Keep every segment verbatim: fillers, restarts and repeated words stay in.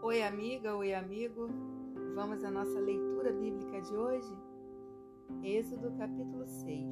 Oi amiga, oi amigo, vamos à nossa leitura bíblica de hoje? Êxodo capítulo seis,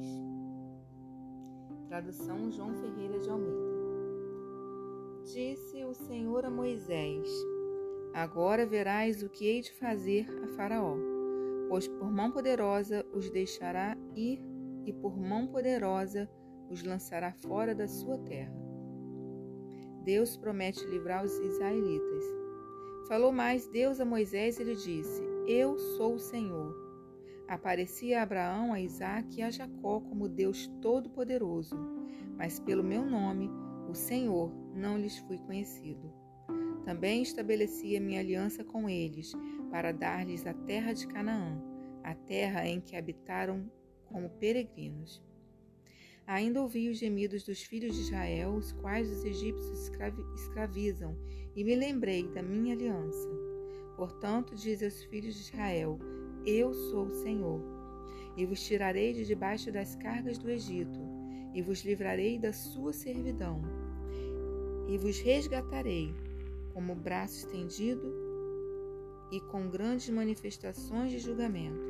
tradução João Ferreira de Almeida. Disse o Senhor a Moisés: Agora verás o que hei de fazer a Faraó, pois por mão poderosa os deixará ir e por mão poderosa os lançará fora da sua terra. Deus promete livrar os israelitas. Falou mais Deus a Moisés e lhe disse: Eu sou o Senhor. Apareci a Abraão, a Isaque e a Jacó como Deus Todo-Poderoso, mas pelo meu nome, o Senhor, não lhes fui conhecido. Também estabeleci a minha aliança com eles, para dar-lhes a terra de Canaã, a terra em que habitaram como peregrinos. Ainda ouvi os gemidos dos filhos de Israel, os quais os egípcios escravi- escravizam, e me lembrei da minha aliança. Portanto, diz aos filhos de Israel: Eu sou o Senhor, e vos tirarei de debaixo das cargas do Egito, e vos livrarei da sua servidão, e vos resgatarei como braço estendido e com grandes manifestações de julgamento.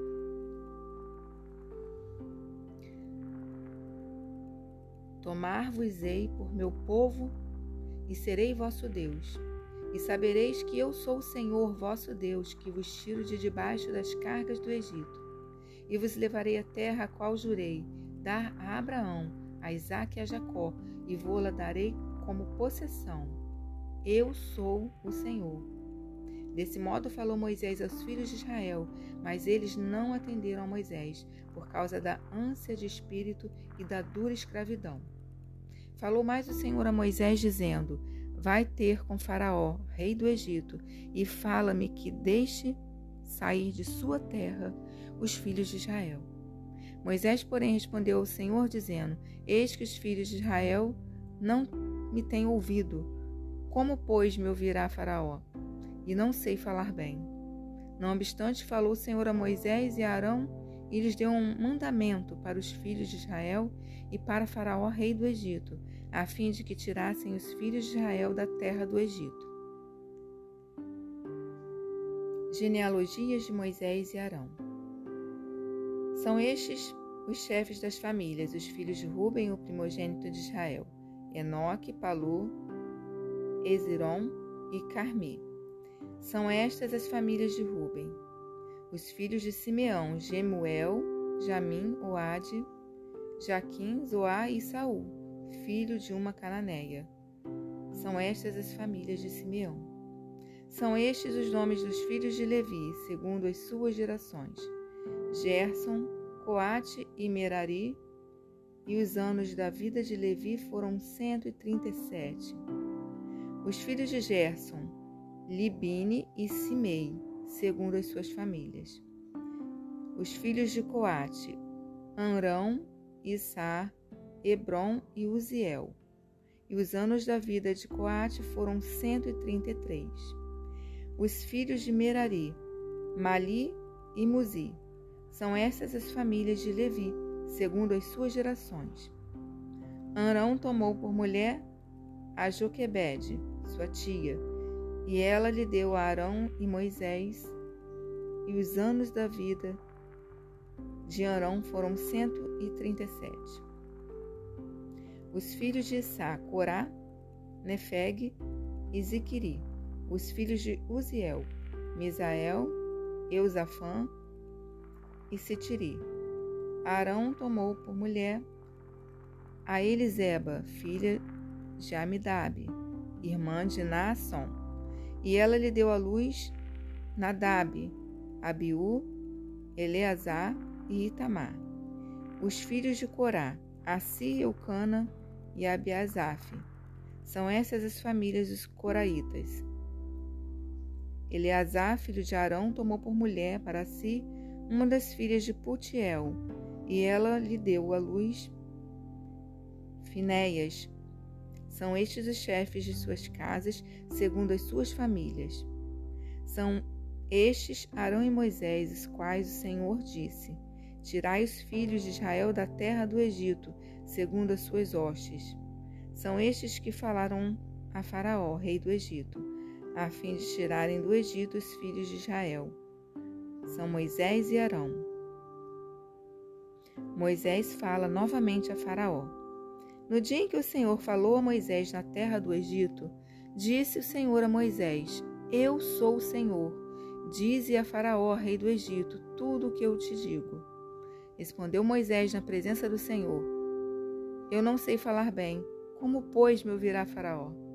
Tomar-vos-ei por meu povo e serei vosso Deus. E sabereis que eu sou o Senhor vosso Deus, que vos tiro de debaixo das cargas do Egito. E vos levarei à terra a qual jurei dar a Abraão, a Isaque e a Jacó, e vô-la darei como possessão. Eu sou o Senhor. Desse modo falou Moisés aos filhos de Israel, mas eles não atenderam a Moisés, por causa da ânsia de espírito e da dura escravidão. Falou mais o Senhor a Moisés, dizendo: Vai ter com Faraó, rei do Egito, e fala-me que deixe sair de sua terra os filhos de Israel. Moisés, porém, respondeu ao Senhor, dizendo: Eis que os filhos de Israel não me têm ouvido. Como, pois, me ouvirá Faraó? E não sei falar bem. Não obstante, falou o Senhor a Moisés e a Arão, e lhes deu um mandamento para os filhos de Israel e para Faraó, rei do Egito, a fim de que tirassem os filhos de Israel da terra do Egito. Genealogias de Moisés e Arão. São estes os chefes das famílias, os filhos de Ruben, o primogênito de Israel: Enoque, Palu, Eziron e Carmi. São estas as famílias de Ruben. Os filhos de Simeão: Gemuel, Jamim, Oade, Jaquim, Zoá e Saul, filho de uma cananeia. São estas as famílias de Simeão. São estes os nomes dos filhos de Levi, segundo as suas gerações: Gerson, Coate e Merari. E os anos da vida de Levi foram cento e trinta e sete. Os filhos de Gerson: Libine e Simei, segundo as suas famílias. Os filhos de Coate: Amrão, Issar, Hebron e Uziel. E os anos da vida de Coate foram cento e trinta e três. Os filhos de Merari: Mali e Muzi. São estas as famílias de Levi, segundo as suas gerações. Arão tomou por mulher a Joquebede, sua tia, e ela lhe deu a Arão e Moisés, e os anos da vida de Arão foram cento e trinta e sete. Os filhos de Issá: Corá, Nefeg e Ziquiri. Os filhos de Uziel: Misael, Eusafã e Sitiri. Arão tomou por mulher a Eliseba, filha de Amidabe, irmã de Naasson, e ela lhe deu à luz Nadab, Abiú, Eleazar e Itamar. Os filhos de Corá: Assi, Eucana e Abiasaf. São essas as famílias dos coraitas. Eleazar, filho de Arão, tomou por mulher para si uma das filhas de Putiel, e ela lhe deu à luz Finéias. São estes os chefes de suas casas, segundo as suas famílias. São estes Arão e Moisés, os quais o Senhor disse: Tirai os filhos de Israel da terra do Egito, segundo as suas hostes. São estes que falaram a Faraó, rei do Egito: a fim de tirarem do Egito os filhos de Israel. São Moisés e Arão. Moisés fala novamente a Faraó. No dia em que o Senhor falou a Moisés na terra do Egito, disse o Senhor a Moisés: Eu sou o Senhor. Dize a Faraó, rei do Egito, tudo o que eu te digo. Respondeu Moisés na presença do Senhor: Eu não sei falar bem. Como, pois, me ouvirá Faraó?